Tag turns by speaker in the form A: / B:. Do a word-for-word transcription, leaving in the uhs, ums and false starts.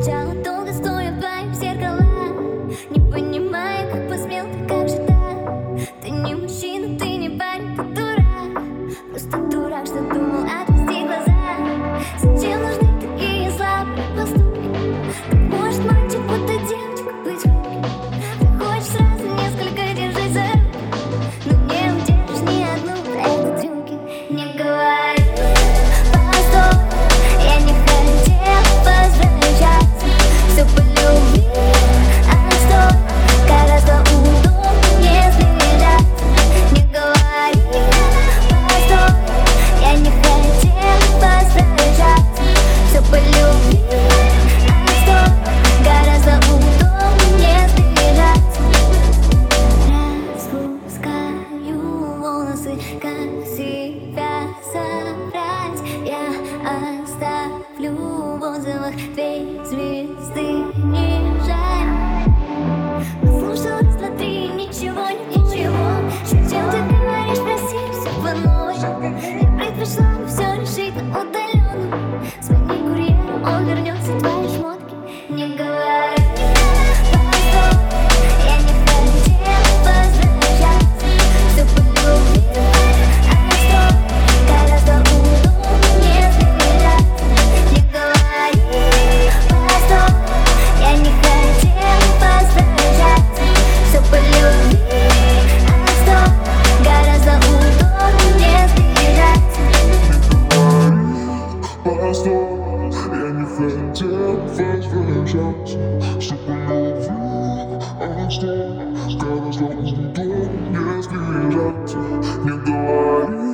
A: Молчала долго, стоя в твоих зеркалах. Не понимаю, как посмел ты, как же так? Ты не мужчина, ты не парень, ты дурак. Просто дурак, что думал отвести глаза. Зачем нужны такие слабые поступки? Как может мальчик, будто девочка, быть хрупким? Ты хочешь сразу несколько держать за руки, но не удержишь ни одну про это трюки. Не говори, постой, я не хотел возвращаться. Все по любви, а стой, гораздо удобнее сбежаться. Не говори, постой, я не хотел возвращаться. Все по любви, а стой, гораздо удобнее сбежаться. Распускаю волосы, как себя собрать. Я оставлю в отзывах две звезды, не жаль. Послушал раз, два, три, ничего, ничего. Зачем ты говоришь, прости, все по новой? Я предпочла бы все решить на удаленном. Звони курьеру, он вернется, твои шмотки. Не говори, постой, я не хотел возвращаться. Все по любви, а стой, гораздо удобнее сбежаться. Не говори, постой, я не хотел возвращаться. Все по любви, а стой, гораздо удобнее сбежаться.
B: Постой, я не хотел возвращаться. Все по любви, а стой, гораздо удобнее сбежаться. Не говори,